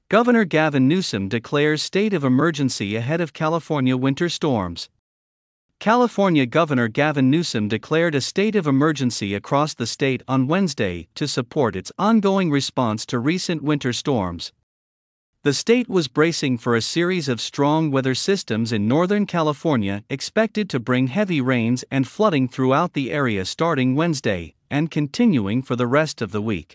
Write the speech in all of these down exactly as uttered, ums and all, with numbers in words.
Governor Gavin Newsom declares state of emergency ahead of California winter storms. California Governor Gavin Newsom declared a state of emergency across the state on Wednesday to support its ongoing response to recent winter storms. The state was bracing for a series of strong weather systems in Northern California expected to bring heavy rains and flooding throughout the area starting Wednesday and continuing for the rest of the week.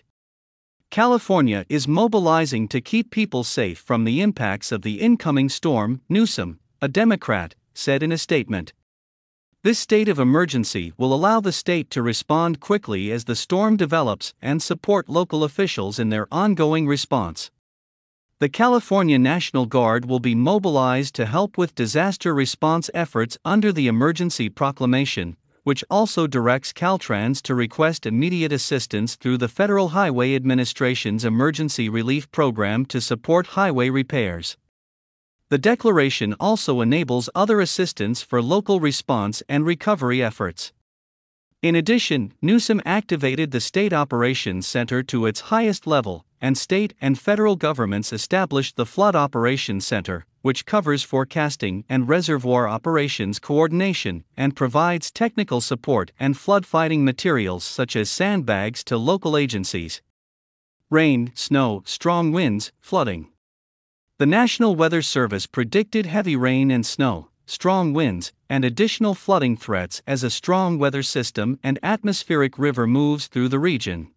California is mobilizing to keep people safe from the impacts of the incoming storm, Newsom, a Democrat, said in a statement. This state of emergency will allow the state to respond quickly as the storm develops and support local officials in their ongoing response. The California National Guard will be mobilized to help with disaster response efforts under the emergency proclamation, which also directs Caltrans to request immediate assistance through the Federal Highway Administration's Emergency Relief Program to support highway repairs. The declaration also enables other assistance for local response and recovery efforts. In addition, Newsom activated the State Operations Center to its highest level, and state and federal governments established the Flood Operations Center, which covers forecasting and reservoir operations coordination and provides technical support and flood-fighting materials such as sandbags to local agencies. Rain, snow, strong winds, flooding. The National Weather Service predicted heavy rain and snow, strong winds, and additional flooding threats as a strong weather system and atmospheric river moves through the region.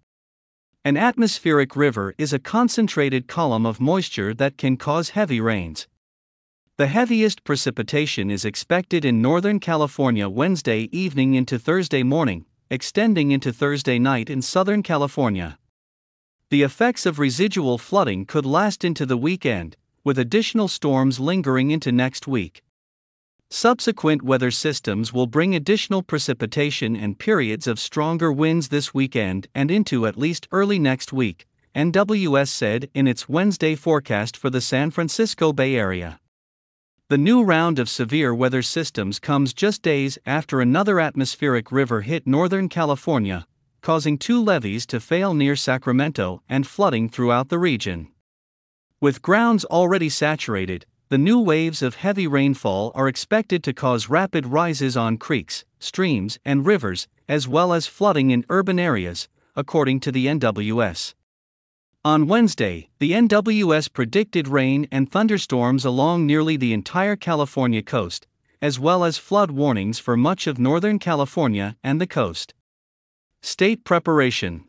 An atmospheric river is a concentrated column of moisture that can cause heavy rains. The heaviest precipitation is expected in Northern California Wednesday evening into Thursday morning, extending into Thursday night in Southern California. The effects of residual flooding could last into the weekend, with additional storms lingering into next week. Subsequent weather systems will bring additional precipitation and periods of stronger winds this weekend and into at least early next week, N W S said in its Wednesday forecast for the San Francisco Bay Area. The new round of severe weather systems comes just days after another atmospheric river hit Northern California, causing two levees to fail near Sacramento and flooding throughout the region. With grounds already saturated, the new waves of heavy rainfall are expected to cause rapid rises on creeks, streams, and rivers, as well as flooding in urban areas, according to the N W S. On Wednesday, the N W S predicted rain and thunderstorms along nearly the entire California coast, as well as flood warnings for much of Northern California and the coast. State preparation.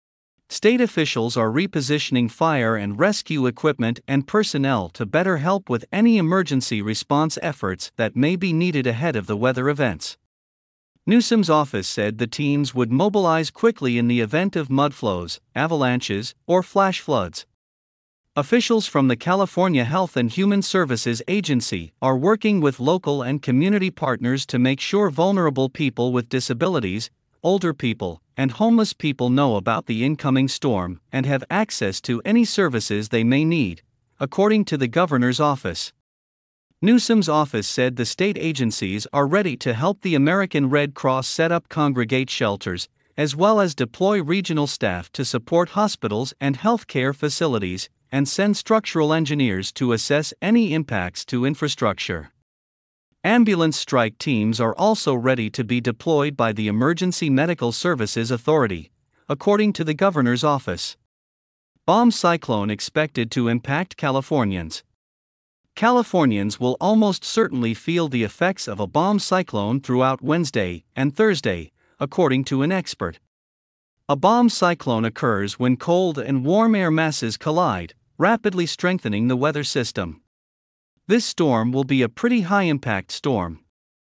State officials are repositioning fire and rescue equipment and personnel to better help with any emergency response efforts that may be needed ahead of the weather events. Newsom's office said the teams would mobilize quickly in the event of mudflows, avalanches, or flash floods. Officials from the California Health and Human Services Agency are working with local and community partners to make sure vulnerable people with disabilities, older people, and homeless people know about the incoming storm and have access to any services they may need, according to the governor's office. Newsom's office said the state agencies are ready to help the American Red Cross set up congregate shelters, as well as deploy regional staff to support hospitals and healthcare facilities, and send structural engineers to assess any impacts to infrastructure. Ambulance strike teams are also ready to be deployed by the Emergency Medical Services Authority, according to the governor's office. Bomb cyclone expected to impact Californians. Californians will almost certainly feel the effects of a bomb cyclone throughout Wednesday and Thursday, according to an expert. A bomb cyclone occurs when cold and warm air masses collide, rapidly strengthening the weather system. This storm will be a pretty high-impact storm.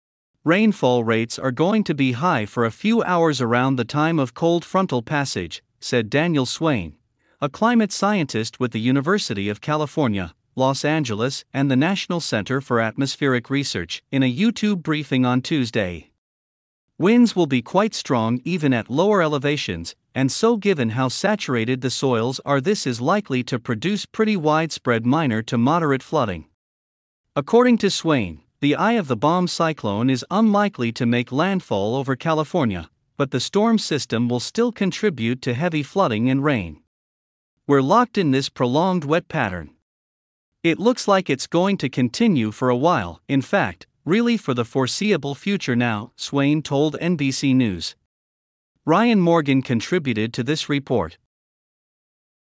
Rainfall rates are going to be high for a few hours around the time of cold frontal passage, said Daniel Swain, a climate scientist with the University of California, Los Angeles and the National Center for Atmospheric Research, in a YouTube briefing on Tuesday. Winds will be quite strong even at lower elevations, and so given how saturated the soils are, this is likely to produce pretty widespread minor to moderate flooding. According to Swain, the eye of the bomb cyclone is unlikely to make landfall over California, but the storm system will still contribute to heavy flooding and rain. We're locked in this prolonged wet pattern. It looks like it's going to continue for a while, in fact, really for the foreseeable future now, Swain told N B C News. Ryan Morgan contributed to this report.